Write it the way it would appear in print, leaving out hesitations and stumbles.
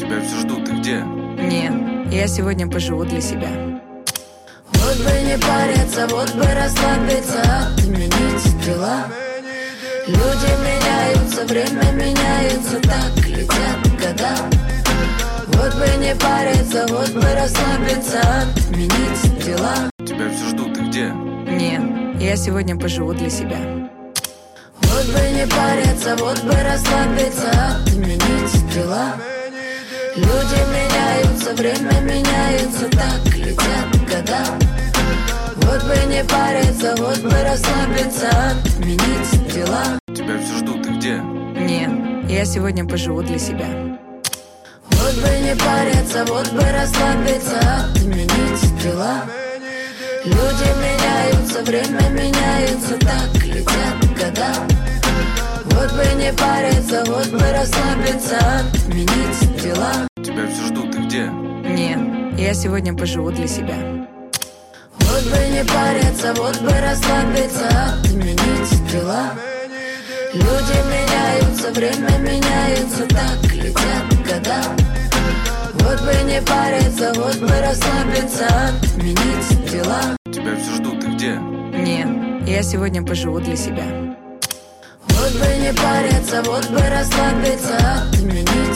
Тебя все ждут, ты где? Нет, я сегодня поживу для себя. Вот бы не париться, вот бы расслабиться, отменить дела. Люди меняются, время меняется, так летят года. Вот бы не париться, вот бы расслабиться, отменить дела. Тебя все ждут, ты где? Нет, я сегодня поживу для себя. Вот бы не париться, вот бы расслабиться, отменить дела. Люди меняются, время меняется, так летят года. Вот бы не париться, вот бы расслабиться, отменить дела. Тебя все ждут, ты где? Нет, я сегодня поживу для себя. Вот бы не париться, вот бы расслабиться, отменить дела. Люди меняются, время меняется, так летят года. Вот бы не париться, вот бы расслабиться, отменить дела. Тебя все ждут, ты где? Нет, я сегодня поживу для себя. Вот бы не париться, вот бы расслабиться, отменить дела. Люди меняются, время меняется, так летят года. Вот бы не париться, вот бы расслабиться, отменить дела. Тебя все ждут, ты где? Нет, я сегодня поживу для себя. Вот бы не париться, вот бы расслабиться, отменить